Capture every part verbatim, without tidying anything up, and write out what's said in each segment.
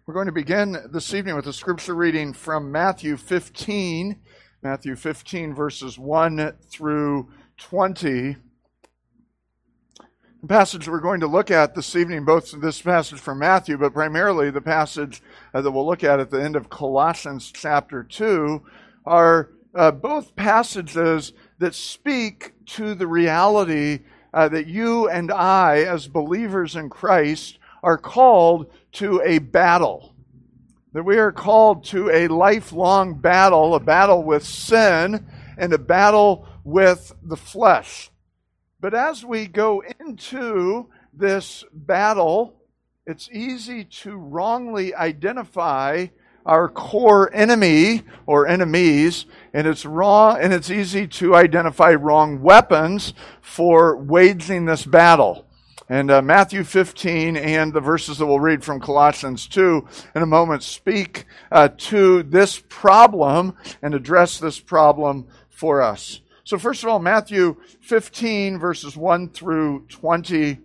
We're going to begin this evening with a scripture reading from Matthew fifteen, Matthew fifteen, verses one through twenty. The passage we're going to look at this evening, both this passage from Matthew, but primarily the passage uh, that we'll look at at the end of Colossians chapter two, are uh, both passages that speak to the reality uh, that you and I, as believers in Christ, are called to a battle. That we are called to a lifelong battle, a battle with sin and a battle with the flesh. But as we go into this battle, it's easy to wrongly identify our core enemy or enemies, and it's wrong, and it's easy to identify wrong weapons for waging this battle. And uh, Matthew fifteen and the verses that we'll read from Colossians two in a moment speak uh, to this problem and address this problem for us. So first of all, Matthew fifteen, verses one through twenty.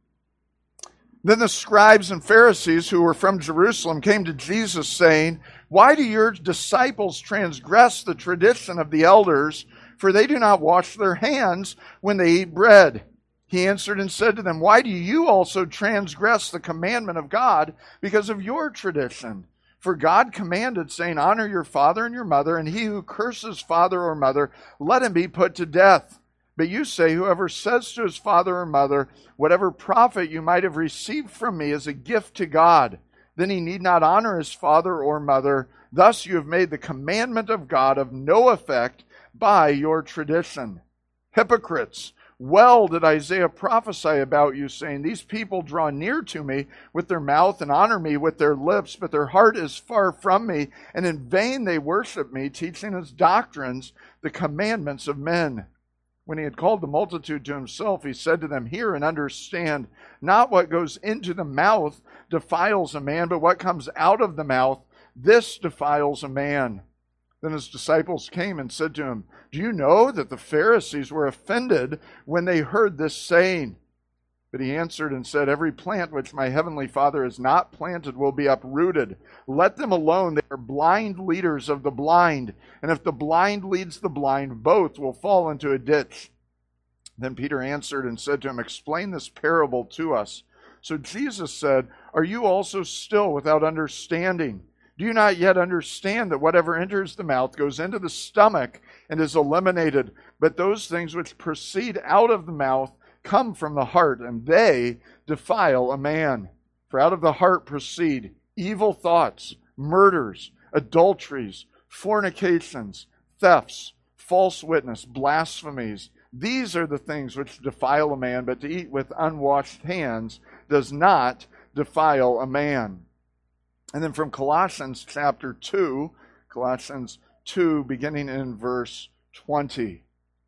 Then the scribes and Pharisees who were from Jerusalem came to Jesus saying, "Why do your disciples transgress the tradition of the elders? For they do not wash their hands when they eat bread." He answered and said to them, "Why do you also transgress the commandment of God because of your tradition? For God commanded, saying, 'Honor your father and your mother, and he who curses father or mother, let him be put to death.' But you say, whoever says to his father or mother, 'Whatever profit you might have received from me is a gift to God,' then he need not honor his father or mother. Thus you have made the commandment of God of no effect by your tradition. Hypocrites! Well did Isaiah prophesy about you, saying, 'These people draw near to me with their mouth and honor me with their lips, but their heart is far from me, and in vain they worship me, teaching as doctrines the commandments of men.' When he had called the multitude to himself, he said to them, 'Hear and understand. Not what goes into the mouth defiles a man, but what comes out of the mouth, this defiles a man.' Then his disciples came and said to him, 'Do you know that the Pharisees were offended when they heard this saying?' But he answered and said, 'Every plant which my heavenly Father has not planted will be uprooted. Let them alone. They are blind leaders of the blind. And if the blind leads the blind, both will fall into a ditch.' Then Peter answered and said to him, 'Explain this parable to us.' So Jesus said, 'Are you also still without understanding? Do you not yet understand that whatever enters the mouth goes into the stomach and is eliminated? But those things which proceed out of the mouth come from the heart, and they defile a man. For out of the heart proceed evil thoughts, murders, adulteries, fornications, thefts, false witness, blasphemies. These are the things which defile a man, but to eat with unwashed hands does not defile a man." And then from Colossians chapter two, Colossians two, beginning in verse twenty.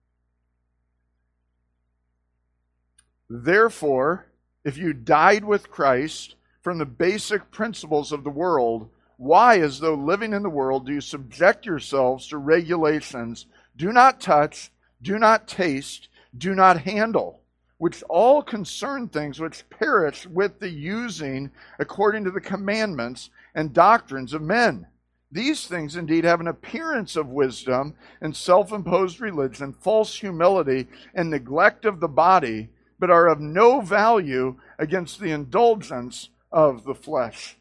"Therefore, if you died with Christ from the basic principles of the world, why, as though living in the world, do you subject yourselves to regulations, 'Do not touch, do not taste, do not handle,' which all concern things which perish with the using according to the commandments and doctrines of men? These things indeed have an appearance of wisdom and self-imposed religion, false humility, and neglect of the body, but are of no value against the indulgence of the flesh."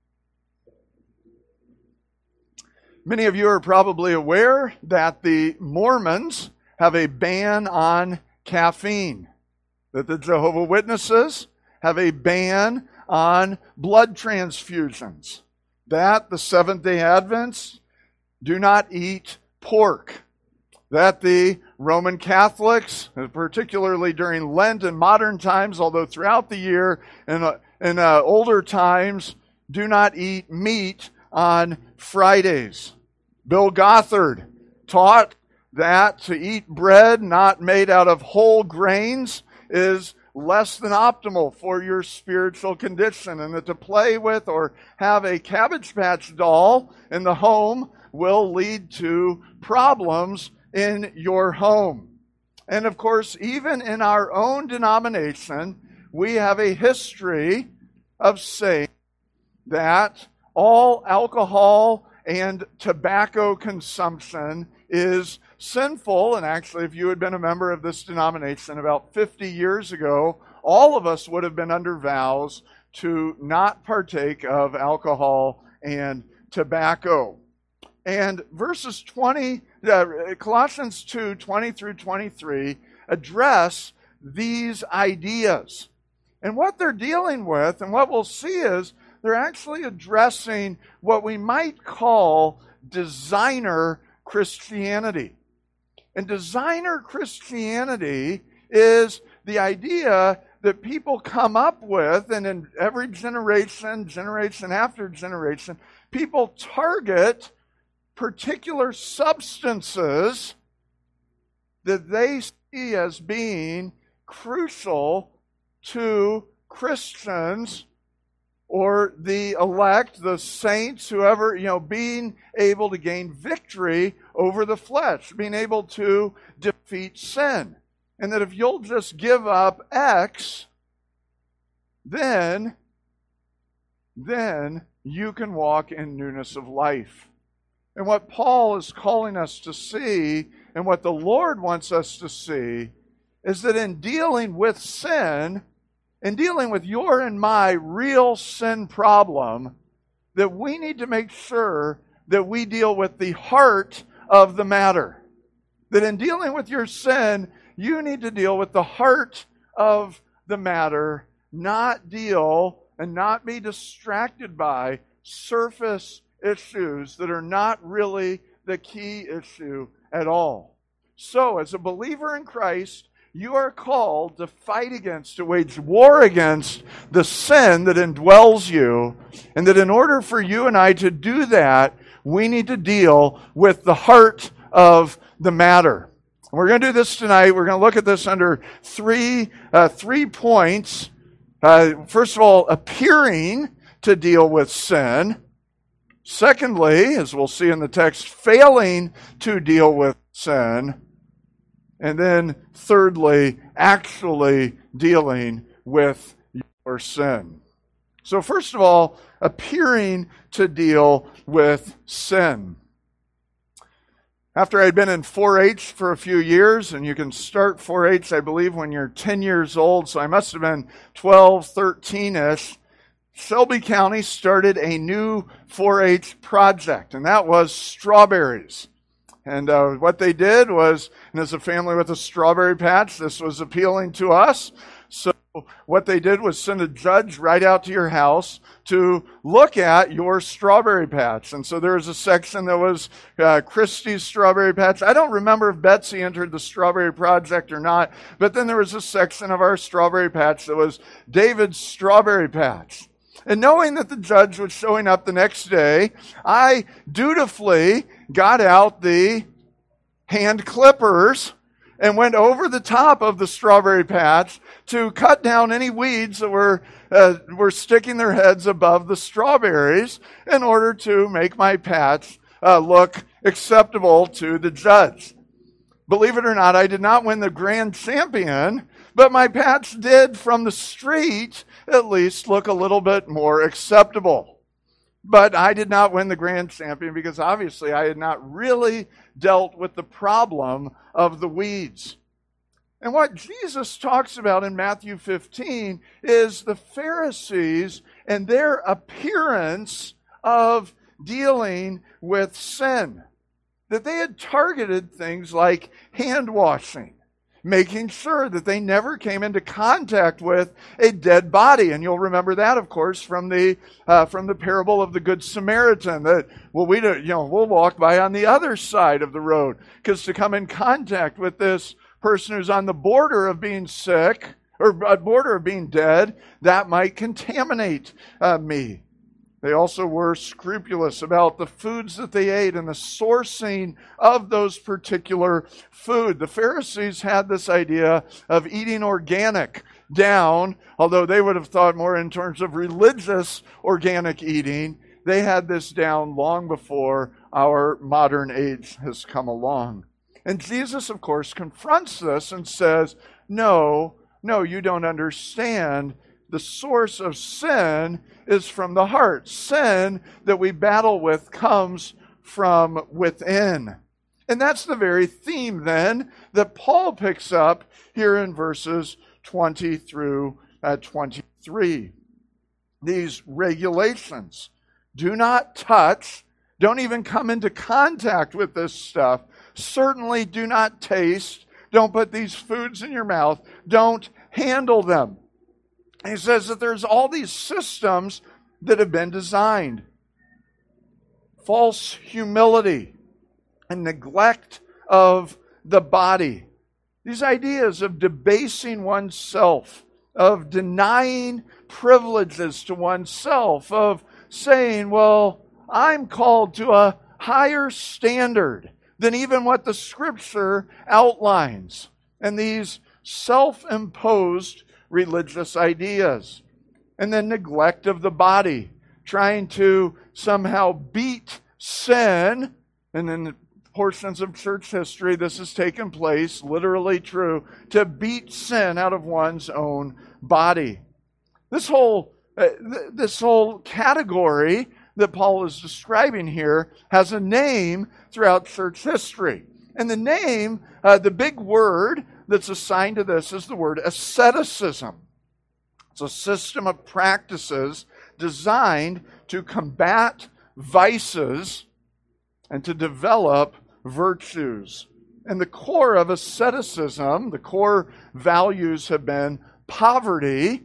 Many of you are probably aware that the Mormons have a ban on caffeine, that the Jehovah's Witnesses have a ban on blood transfusions, that the Seventh-day Adventists do not eat pork, that the Roman Catholics, particularly during Lent and modern times, although throughout the year and in, in uh, older times, do not eat meat on Fridays. Bill Gothard taught that to eat bread not made out of whole grains is less than optimal for your spiritual condition, and that to play with or have a Cabbage Patch doll in the home will lead to problems in your home. And of course, even in our own denomination, we have a history of saying that all alcohol and tobacco consumption is sinful. And actually, if you had been a member of this denomination about fifty years ago, all of us would have been under vows to not partake of alcohol and tobacco. And verses twenty, uh, Colossians two, twenty through twenty-three address these ideas. And what they're dealing with, and what we'll see is, they're actually addressing what we might call designer Christianity. And designer Christianity is the idea that people come up with, and in every generation, generation after generation, people target particular substances that they see as being crucial to Christians or the elect, the saints, whoever, you know, being able to gain victory over the flesh, being able to defeat sin. And that if you'll just give up X, then, then you can walk in newness of life. And what Paul is calling us to see, and what the Lord wants us to see, is that in dealing with sin, in dealing with your and my real sin problem, that we need to make sure that we deal with the heart of the matter. That in dealing with your sin, you need to deal with the heart of the matter, not deal and not be distracted by surface issues that are not really the key issue at all. So, as a believer in Christ, you are called to fight against, to wage war against the sin that indwells you, and that in order for you and I to do that, we need to deal with the heart of the matter. We're going to do this tonight. We're going to look at this under three, uh, three points. Uh, first of all, appearing to deal with sin. Secondly, as we'll see in the text, failing to deal with sin. And then thirdly, actually dealing with your sin. So first of all, appearing to deal with sin. After I'd been in four H for a few years, and you can start four H, I believe, when you're ten years old, so I must have been twelve, thirteen-ish, Shelby County started a new four H project, and that was strawberries. And uh, what they did was, and as a family with a strawberry patch, this was appealing to us. So what they did was send a judge right out to your house to look at your strawberry patch. And so there was a section that was uh, Christy's strawberry patch. I don't remember if Betsy entered the strawberry project or not, but then there was a section of our strawberry patch that was David's strawberry patch. And knowing that the judge was showing up the next day, I dutifully got out the hand clippers and went over the top of the strawberry patch to cut down any weeds that were uh, were sticking their heads above the strawberries in order to make my patch uh, look acceptable to the judge. Believe it or not, I did not win the grand champion, but my patch did, from the street, at least look a little bit more acceptable. But I did not win the grand champion because obviously I had not really dealt with the problem of the weeds. And what Jesus talks about in Matthew fifteen is the Pharisees and their appearance of dealing with sin. That they had targeted things like hand washing, making sure that they never came into contact with a dead body. And you'll remember that, of course, from the uh, from the parable of the Good Samaritan. That well, we don't, you know, we'll walk by on the other side of the road, because to come in contact with this person who's on the border of being sick or a border of being dead, that might contaminate uh, me. They also were scrupulous about the foods that they ate and the sourcing of those particular food. The Pharisees had this idea of eating organic down, although they would have thought more in terms of religious organic eating. They had this down long before our modern age has come along. And Jesus, of course, confronts this and says, no, no, you don't understand. the source of sin is from the heart. Sin that we battle with comes from within. And that's the very theme then that Paul picks up here in verses twenty through uh, twenty-three. These regulations. Do not touch. Don't even come into contact with this stuff. Certainly do not taste. Don't put these foods in your mouth. Don't handle them. He says that there's all these systems that have been designed. False humility and neglect of the body. These ideas of debasing oneself, of denying privileges to oneself, of saying, well, I'm called to a higher standard than even what the Scripture outlines. And these self-imposed religious ideas. And then neglect of the body, trying to somehow beat sin. And in portions of church history, this has taken place, literally true, to beat sin out of one's own body. This whole, uh, th- this whole category that Paul is describing here has a name throughout church history. And the name, uh, the big word that's assigned to this is the word asceticism. It's a system of practices designed to combat vices and to develop virtues. And the core of asceticism, the core values have been poverty,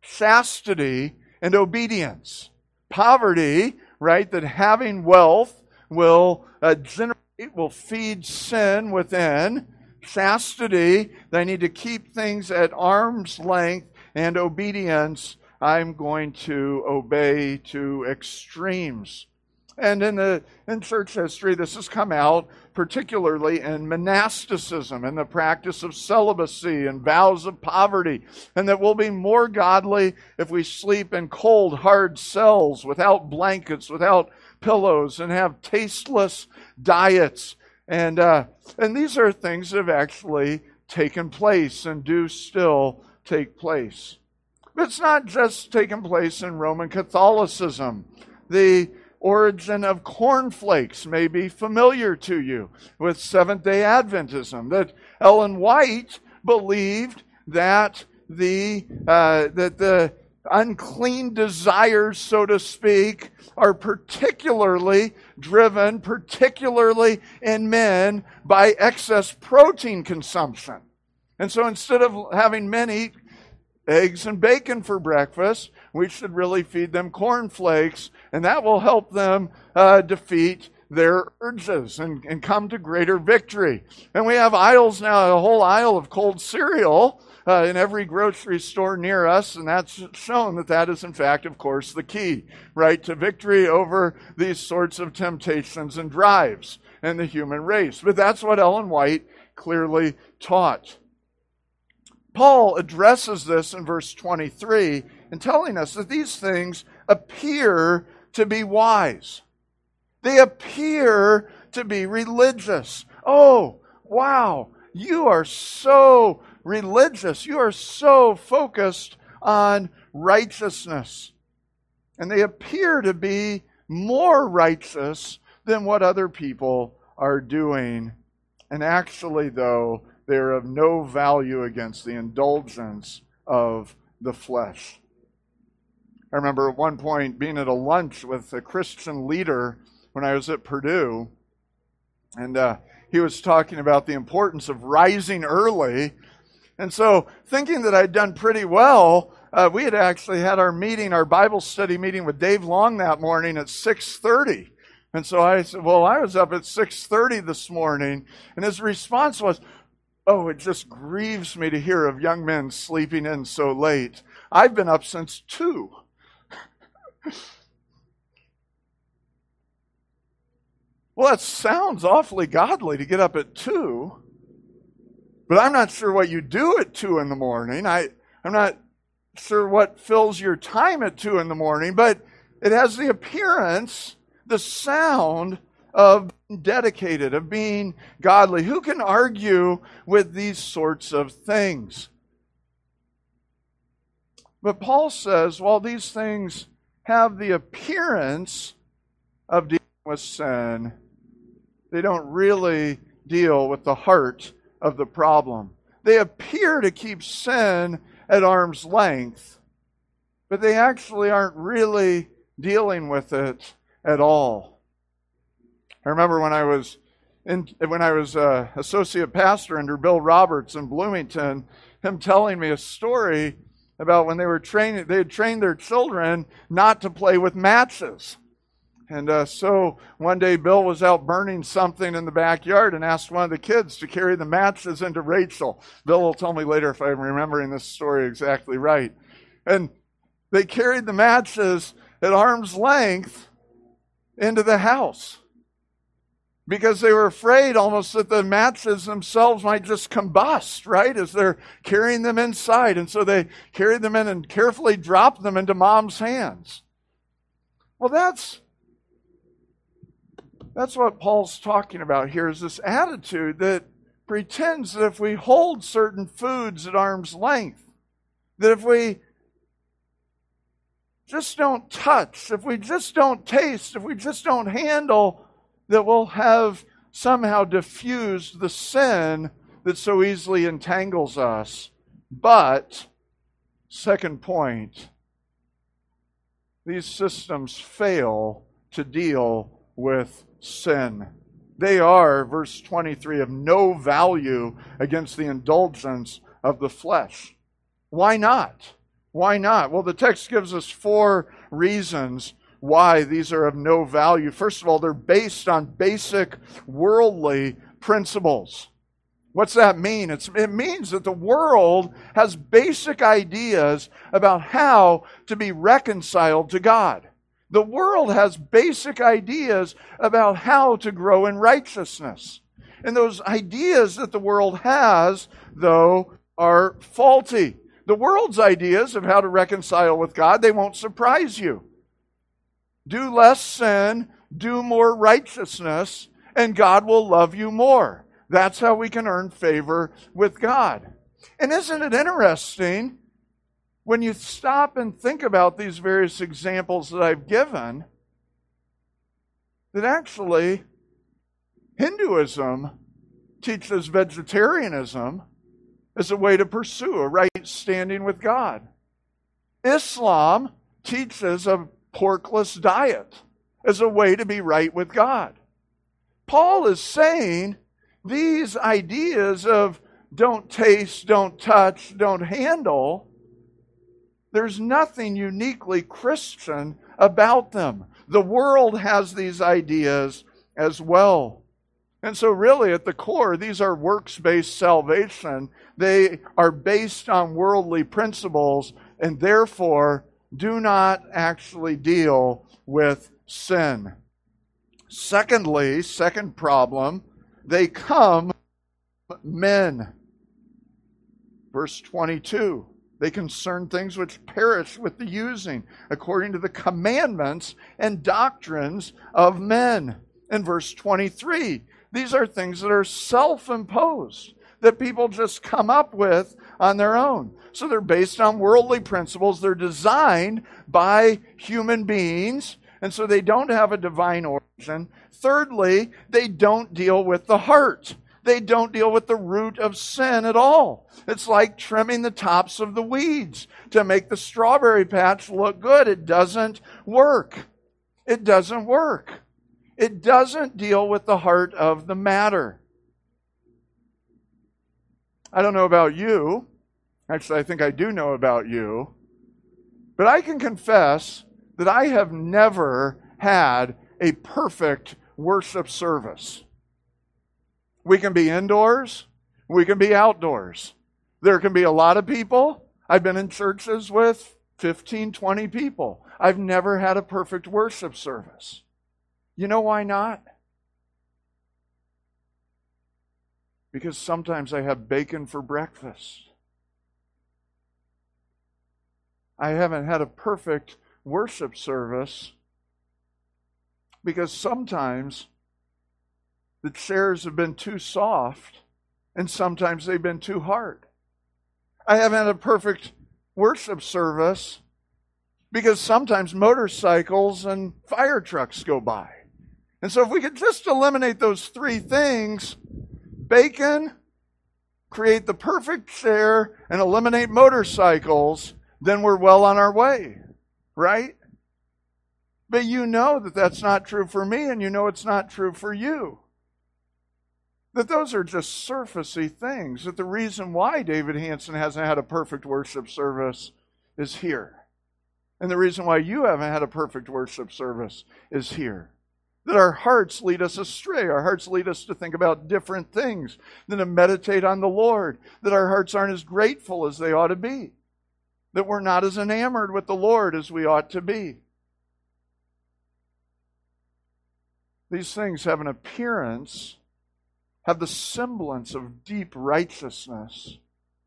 chastity, and obedience. Poverty, right, that having wealth will uh, generate, will feed sin within. Chastity, they need to keep things at arm's length. And obedience, I'm going to obey to extremes. And in the in church history, this has come out particularly in monasticism and the practice of celibacy and vows of poverty, and that we'll be more godly if we sleep in cold, hard cells without blankets, without pillows, and have tasteless diets. And uh, and these are things that have actually taken place and do still take place. But it's not just taken place in Roman Catholicism. The origin of cornflakes may be familiar to you with Seventh-day Adventism, that Ellen White believed that the uh, that the unclean desires, so to speak, are particularly driven, particularly in men, by excess protein consumption. And so instead of having men eat eggs and bacon for breakfast, we should really feed them cornflakes, and that will help them uh, defeat their urges and, and come to greater victory. And we have aisles now, a whole aisle of cold cereal uh, in every grocery store near us, and that's shown that that is, in fact, of course, the key, right, to victory over these sorts of temptations and drives in the human race. But that's what Ellen White clearly taught. Paul addresses this in verse twenty-three in telling us that these things appear to be wise. They appear to be religious. Oh, wow, you are so religious. You are so focused on righteousness. And they appear to be more righteous than what other people are doing. And actually, though, they're of no value against the indulgence of the flesh. I remember at one point being at a lunch with a Christian leader when I was at Purdue, and uh, he was talking about the importance of rising early. And so, thinking that I'd done pretty well, uh, we had actually had our meeting, our Bible study meeting with Dave Long that morning at six thirty. And so I said, well, I was up at six thirty this morning. And his response was, oh, it just grieves me to hear of young men sleeping in so late. I've been up since two. Well, that sounds awfully godly to get up at two, but I'm not sure what you do at two in the morning. I, I'm not sure what fills your time at two in the morning, but it has the appearance, the sound of being dedicated, of being godly. Who can argue with these sorts of things? But Paul says, while these things have the appearance of dealing with sin, they don't really deal with the heart of the problem. They appear to keep sin at arm's length, but they actually aren't really dealing with it at all. I remember when I was in, when I was uh, associate pastor under Bill Roberts in Bloomington, him telling me a story about when they were training, they had trained their children not to play with matches. And uh, so one day Bill was out burning something in the backyard and asked one of the kids to carry the matches into Rachel. Bill will tell me later if I'm remembering this story exactly right. And they carried the matches at arm's length into the house because they were afraid almost that the matches themselves might just combust, right, as they're carrying them inside. And so they carried them in and carefully dropped them into mom's hands. Well, that's That's what Paul's talking about here, is this attitude that pretends that if we hold certain foods at arm's length, that if we just don't touch, if we just don't taste, if we just don't handle, that we'll have somehow diffused the sin that so easily entangles us. But, second point, these systems fail to deal with sin. They are, verse twenty-three, of no value against the indulgence of the flesh. Why not? Why not? Well, the text gives us four reasons why these are of no value. First of all, they're based on basic worldly principles. What's that mean? It's, it means that the world has basic ideas about how to be reconciled to God. The world has basic ideas about how to grow in righteousness. And those ideas that the world has, though, are faulty. The world's ideas of how to reconcile with God, they won't surprise you. Do less sin, do more righteousness, and God will love you more. That's how we can earn favor with God. And isn't it interesting, when you stop and think about these various examples that I've given, that actually Hinduism teaches vegetarianism as a way to pursue a right standing with God. Islam teaches a porkless diet as a way to be right with God. Paul is saying these ideas of don't taste, don't touch, don't handle, there's nothing uniquely Christian about them. The world has these ideas as well. And so really at the core, these are works-based salvation. They are based on worldly principles and therefore do not actually deal with sin. Secondly, second problem, they come from men. Verse twenty-two. They concern things which perish with the using, according to the commandments and doctrines of men. In verse twenty-three, these are things that are self-imposed, that people just come up with on their own. So they're based on worldly principles. They're designed by human beings, and so they don't have a divine origin. Thirdly, they don't deal with the heart. They don't deal with the root of sin at all. It's like trimming the tops of the weeds to make the strawberry patch look good. It doesn't work. It doesn't work. It doesn't deal with the heart of the matter. I don't know about you. Actually, I think I do know about you. But I can confess that I have never had a perfect worship service. We can be indoors. We can be outdoors. There can be a lot of people. I've been in churches with fifteen, twenty people. I've never had a perfect worship service. You know why not? Because sometimes I have bacon for breakfast. I haven't had a perfect worship service because sometimes the chairs have been too soft and sometimes they've been too hard. I haven't had a perfect worship service because sometimes motorcycles and fire trucks go by. And so if we could just eliminate those three things, bacon, create the perfect chair, and eliminate motorcycles, then we're well on our way, right? But you know that that's not true for me, and you know it's not true for you. That those are just surfacey things. That the reason why David Hanson hasn't had a perfect worship service is here. And the reason why you haven't had a perfect worship service is here. That our hearts lead us astray. Our hearts lead us to think about different things than to meditate on the Lord. That our hearts aren't as grateful as they ought to be. That we're not as enamored with the Lord as we ought to be. These things have an appearance, have the semblance of deep righteousness,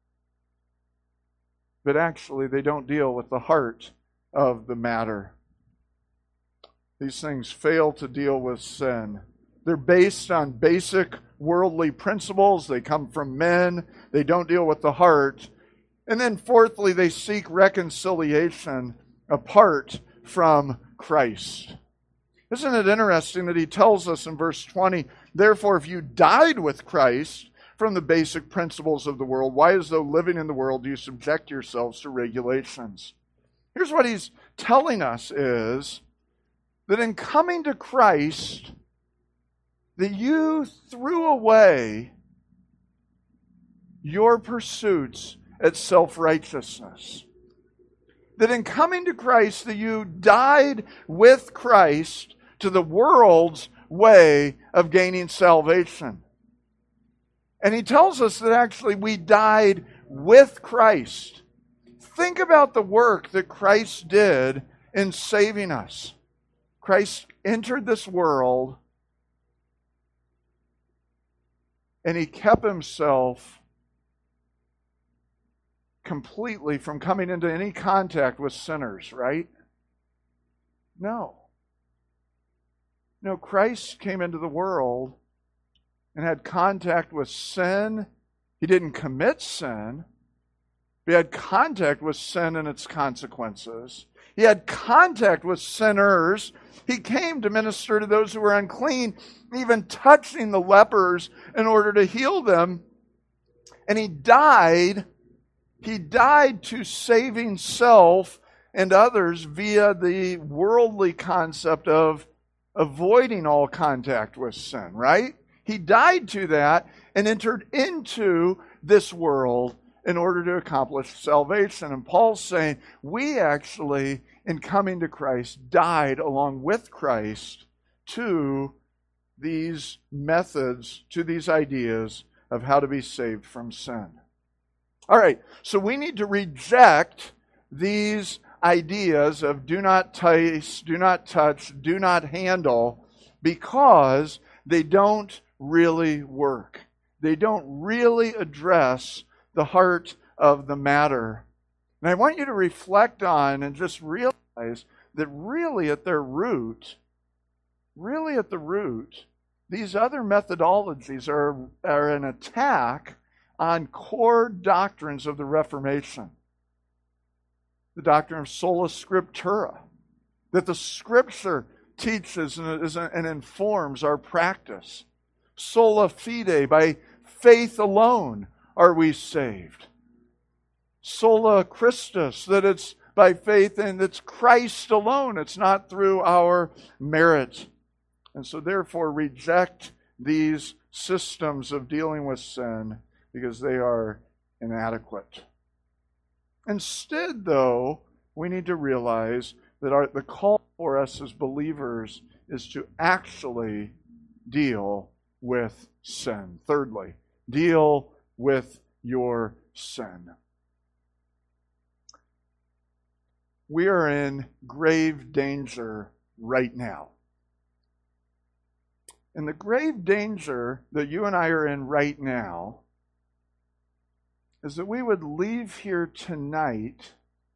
but actually they don't deal with the heart of the matter. These things fail to deal with sin. They're based on basic worldly principles. They come from men. They don't deal with the heart. And then fourthly, they seek reconciliation apart from Christ. Isn't it interesting that he tells us in verse twenty, therefore, if you died with Christ from the basic principles of the world, why, as though living in the world, do you subject yourselves to regulations? Here's what he's telling us is that in coming to Christ, that you threw away your pursuits at self-righteousness. That in coming to Christ, that you died with Christ to the world's way of gaining salvation. And he tells us that actually we died with Christ. Think about the work that Christ did in saving us. Christ entered this world and he kept himself completely from coming into any contact with sinners, right? No. No, Christ came into the world and had contact with sin. He didn't commit sin. He had contact with sin and its consequences. He had contact with sinners. He came to minister to those who were unclean, even touching the lepers in order to heal them. And he died. He died to saving self and others via the worldly concept of avoiding all contact with sin, right? He died to that and entered into this world in order to accomplish salvation. And Paul's saying, we actually, in coming to Christ, died along with Christ to these methods, to these ideas of how to be saved from sin. All right, so we need to reject these ideas of do not taste, do not touch, do not handle, because they don't really work. They don't really address the heart of the matter. And I want you to reflect on and just realize that really at their root, really at the root, these other methodologies are, are an attack on core doctrines of the Reformation. The doctrine of sola scriptura, that the Scripture teaches and informs our practice. Sola fide, by faith alone are we saved. Sola Christus, that it's by faith and it's Christ alone. It's not through our merit. And so therefore reject these systems of dealing with sin because they are inadequate. Instead, though, we need to realize that our, the call for us as believers is to actually deal with sin. Thirdly, deal with your sin. We are in grave danger right now. And the grave danger that you and I are in right now is that we would leave here tonight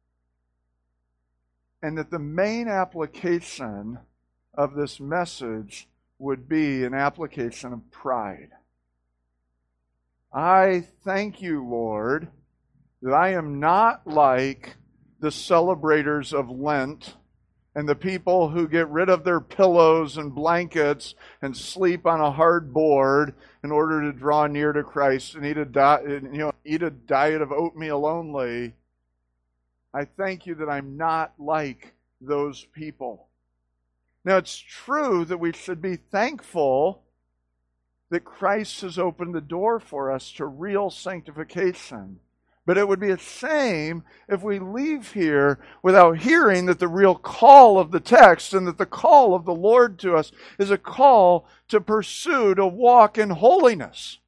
and that the main application of this message would be an application of pride. I thank you, Lord, that I am not like the celebrators of Lent and the people who get rid of their pillows and blankets and sleep on a hard board in order to draw near to Christ and eat a, di- you know, eat a diet of oatmeal only. I thank you that I'm not like those people. Now, it's true that we should be thankful that Christ has opened the door for us to real sanctification. But it would be a shame if we leave here without hearing that the real call of the text and that the call of the Lord to us is a call to pursue, to walk in holiness.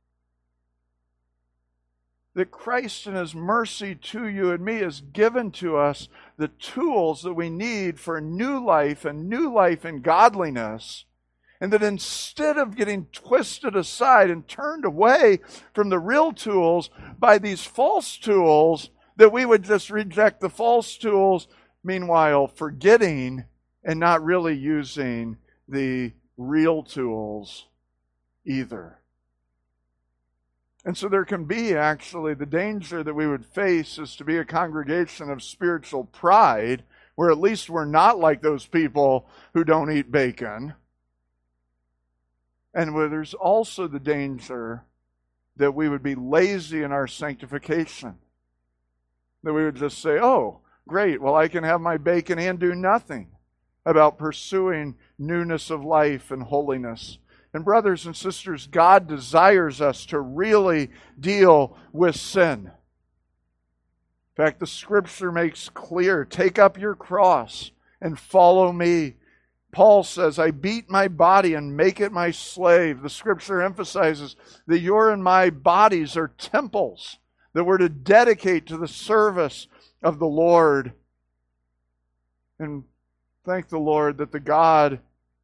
That Christ in His mercy to you and me has given to us the tools that we need for new life and new life in godliness. And that instead of getting twisted aside and turned away from the real tools by these false tools, that we would just reject the false tools, meanwhile forgetting and not really using the real tools either. And so there can be actually the danger that we would face is to be a congregation of spiritual pride, where at least we're not like those people who don't eat bacon. And where there's also the danger that we would be lazy in our sanctification. That we would just say, oh, great, well, I can have my bacon and do nothing about pursuing newness of life and holiness. And brothers and sisters, God desires us to really deal with sin. In fact, the Scripture makes clear, take up your cross and follow me. Paul says, I beat my body and make it my slave. The Scripture emphasizes that your and my bodies are temples that we're to dedicate to the service of the Lord. And thank the Lord that the God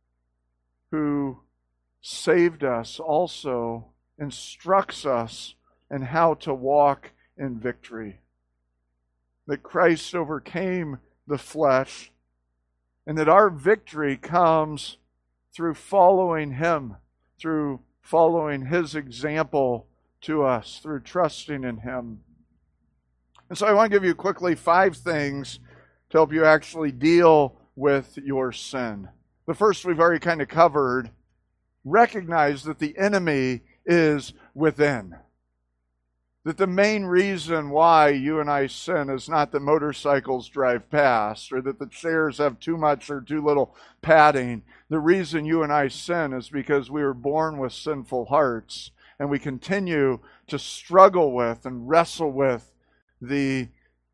who saved us also instructs us in how to walk in victory. That Christ overcame the flesh, and that our victory comes through following Him, through following His example to us, through trusting in Him. And so I want to give you quickly five things to help you actually deal with your sin. The first we've already kind of covered. Recognize that the enemy is within. That the main reason why you and I sin is not that motorcycles drive past or that the chairs have too much or too little padding. The reason you and I sin is because we were born with sinful hearts and we continue to struggle with and wrestle with the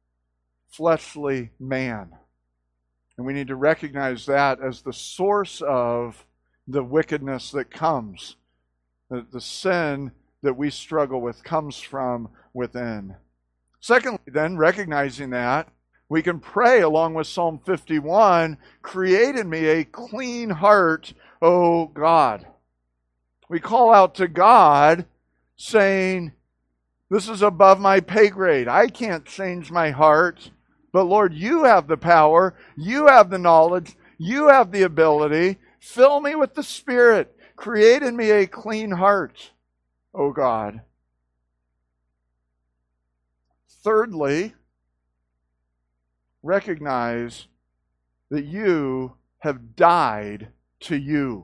fleshly man. And we need to recognize that as the source of the wickedness that comes. The, the sin that we struggle with comes from within. Secondly, then, recognizing that, we can pray along with Psalm fifty-one, create in me a clean heart, O God. We call out to God saying, this is above my pay grade. I can't change my heart. But Lord, you have the power. You have the knowledge. You have the ability. Fill me with the Spirit. Create in me a clean heart, O God. Thirdly, recognize that you have died to you.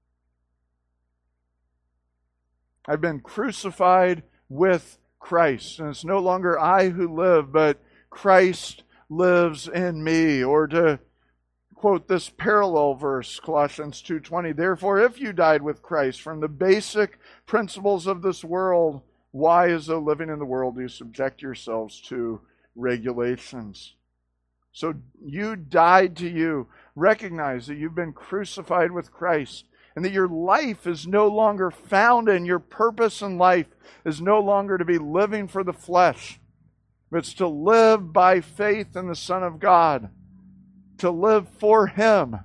I've been crucified with Christ, and it's no longer I who live, but Christ lives in me. Or to quote this parallel verse, Colossians two twenty, therefore, if you died with Christ from the basic principles of this world, why, as though living in the world, do you subject yourselves to regulations? So you died to you. Recognize that you've been crucified with Christ and that your life is no longer found in your purpose in life is no longer to be living for the flesh, but it's to live by faith in the Son of God, to live for Him.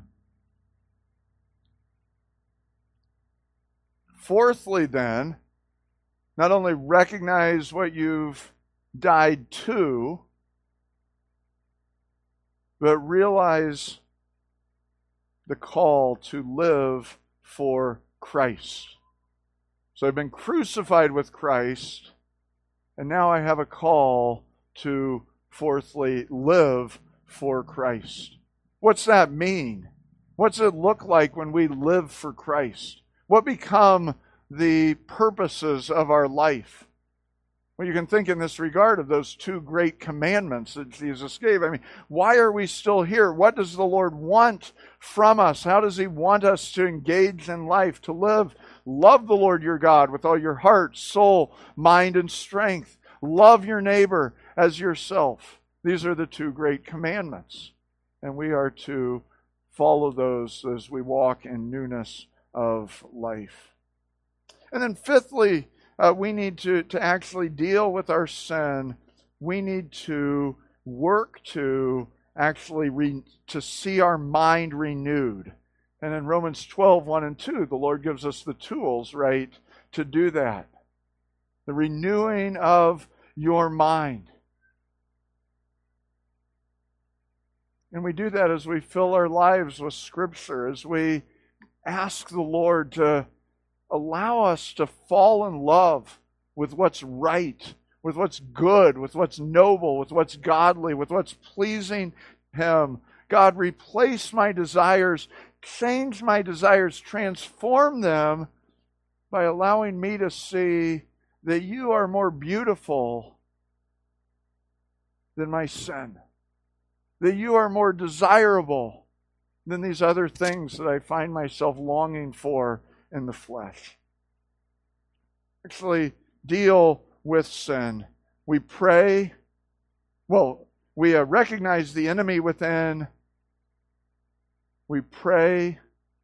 Fourthly, then, not only recognize what you've died to, but realize the call to live for Christ. So I've been crucified with Christ, and now I have a call to, fourthly, live for Christ. What's that mean? What's it look like when we live for Christ? What become the purposes of our life? Well, you can think in this regard of those two great commandments that Jesus gave. I mean, why are we still here? What does the Lord want from us? How does He want us to engage in life, to live? Love the Lord your God with all your heart, soul, mind, and strength. Love your neighbor as yourself. These are the two great commandments. And we are to follow those as we walk in newness of life. And then fifthly, Uh, we need to, to actually deal with our sin. We need to work to actually re, to see our mind renewed. And in Romans twelve, one and two, the Lord gives us the tools, right, to do that. The renewing of your mind. And we do that as we fill our lives with Scripture, as we ask the Lord to allow us to fall in love with what's right, with what's good, with what's noble, with what's godly, with what's pleasing Him. God, replace my desires, change my desires, transform them by allowing me to see that You are more beautiful than my sin, that You are more desirable than these other things that I find myself longing for in the flesh. Actually, deal with sin. We pray. Well, we uh, recognize the enemy within. We pray.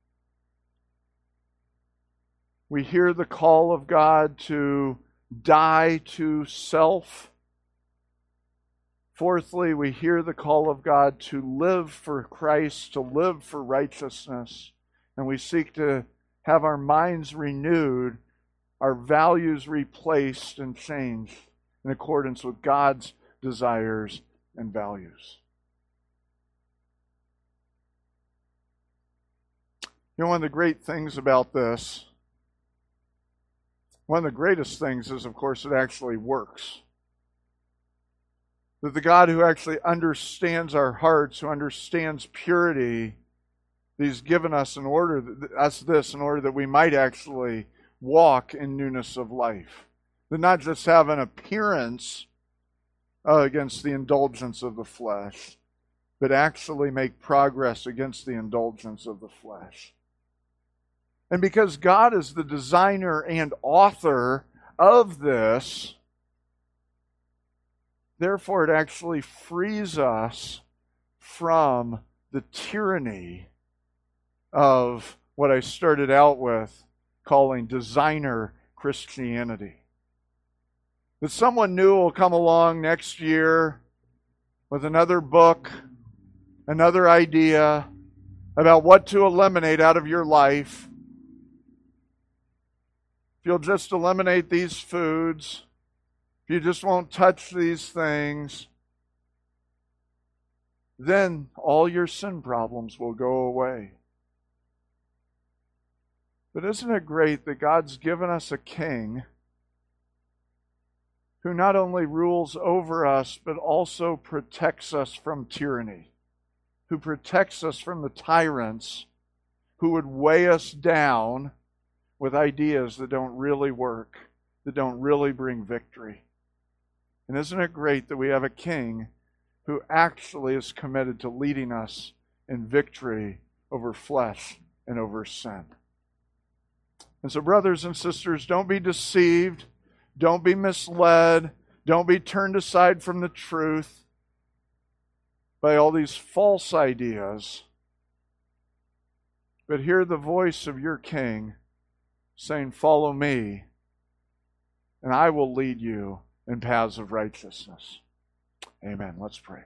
We hear the call of God to die to self. Fourthly, we hear the call of God to live for Christ, to live for righteousness. And we seek to have our minds renewed, our values replaced and changed in accordance with God's desires and values. You know, one of the great things about this, one of the greatest things is, of course, it actually works. That the God who actually understands our hearts, who understands purity, He's given us in order us this in order that we might actually walk in newness of life. That not just have an appearance uh, against the indulgence of the flesh, but actually make progress against the indulgence of the flesh. And because God is the designer and author of this, therefore it actually frees us from the tyranny of what I started out with calling designer Christianity. That someone new will come along next year with another book, another idea about what to eliminate out of your life. If you'll just eliminate these foods, if you just won't touch these things, then all your sin problems will go away. But isn't it great that God's given us a king who not only rules over us, but also protects us from tyranny, who protects us from the tyrants who would weigh us down with ideas that don't really work, that don't really bring victory. And isn't it great that we have a king who actually is committed to leading us in victory over flesh and over sin? And so, brothers and sisters, don't be deceived. Don't be misled. Don't be turned aside from the truth by all these false ideas. But hear the voice of your King saying, "Follow me, and I will lead you in paths of righteousness." Amen. Let's pray.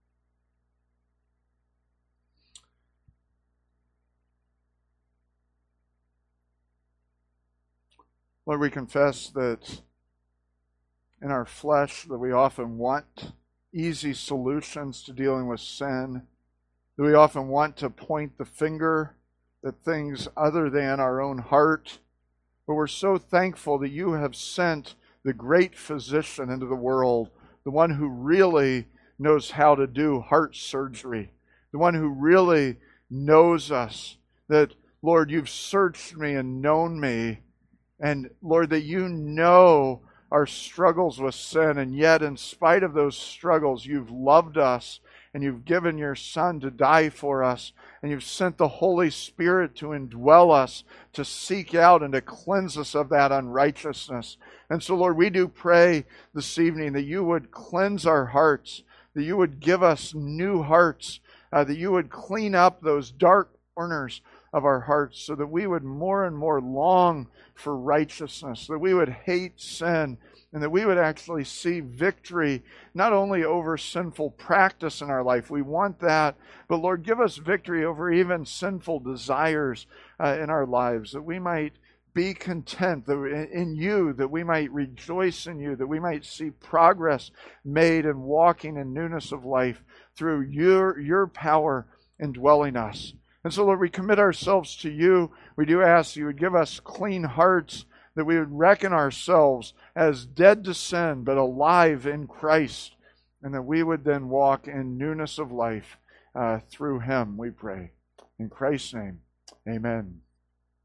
Lord, we confess that in our flesh that we often want easy solutions to dealing with sin, that we often want to point the finger at things other than our own heart. But we're so thankful that you have sent the great physician into the world, the one who really knows how to do heart surgery, the one who really knows us, that, Lord, you've searched me and known me, and, Lord, that you know our struggles with sin, and yet in spite of those struggles, you've loved us, and you've given your Son to die for us, and you've sent the Holy Spirit to indwell us, to seek out and to cleanse us of that unrighteousness. And so, Lord, we do pray this evening that you would cleanse our hearts, that you would give us new hearts, uh, that you would clean up those dark corners of our hearts so that we would more and more long for righteousness, that we would hate sin, and that we would actually see victory not only over sinful practice in our life, we want that, but Lord, give us victory over even sinful desires uh, in our lives, that we might be content in you, that we might rejoice in you, that we might see progress made in walking in newness of life through your, your power indwelling us. And so, Lord, we commit ourselves to you. We do ask you would give us clean hearts, that we would reckon ourselves as dead to sin, but alive in Christ, and that we would then walk in newness of life uh, through him, we pray. In Christ's name, amen.